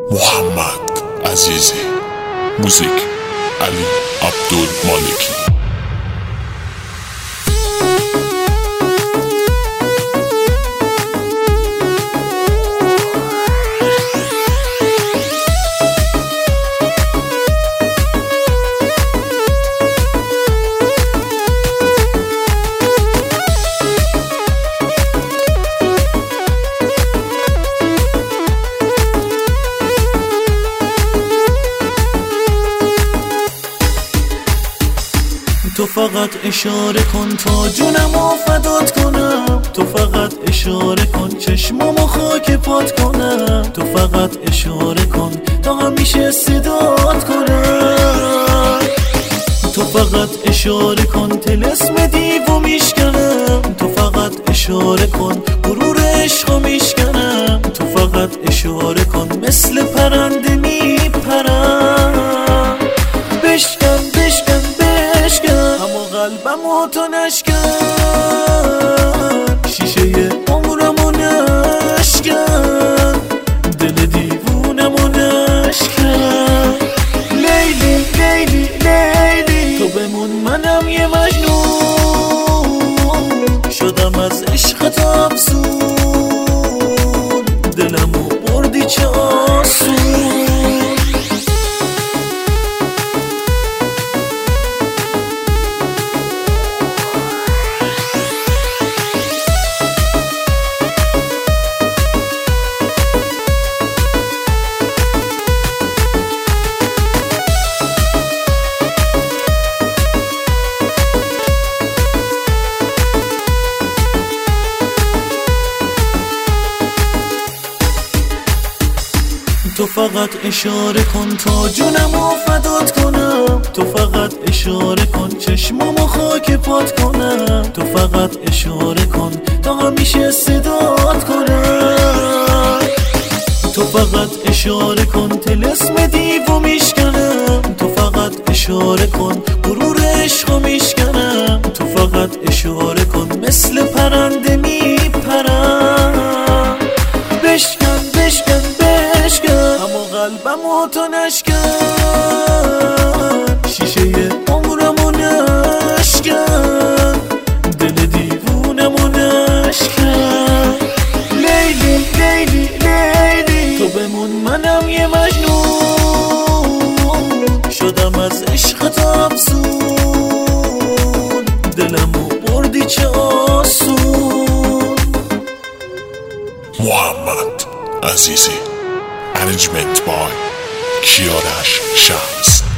محمد عزیزی. موزیک علی عبدالمالکی. تو فقط اشاره کن تا جونمو فدات کنم، تو فقط اشاره کن چشمامو خاک پات کنم، تو فقط اشاره کن تا همیشه صدات کنم، تو فقط اشاره کن طلسم دیو میشکنم، تو فقط اشاره کن غرور عشقو میشکنم، تو فقط اشاره کن مثل پرنده میپرم. بشکن بشکن اما قلبمو تو نشکن، شیشه عمرمو نشکن، دل دیوونمو نشکن. لیلی لیلی لیلی تو بمون منم یه مجنون، شدم از عشقت افسون، دلمو بردی چه آسون. تو فقط اشاره کن تا جونمو فدات کنم، تو فقط اشاره کن چشمامو خاک پات کنم، تو فقط اشاره کن تا همیشه صدات کنم، تو فقط اشاره کن طلسم دیو میشکنم، تو فقط اشاره کن غرور عشقو میشکنم، تو فقط اشاره کن مثل پرنده میپرم. بشکن بشکن اما قلبمو تو نشکن، شیشه عمرمو نشکن، دل دیوونمو نشکن. لیلی لیلی لیلی تو بمون منم یه مجنون، شدم از عشقت افسون، دلمو بردی چه آسون. محمد عزیزی. Arrangement by Kiarash Shams.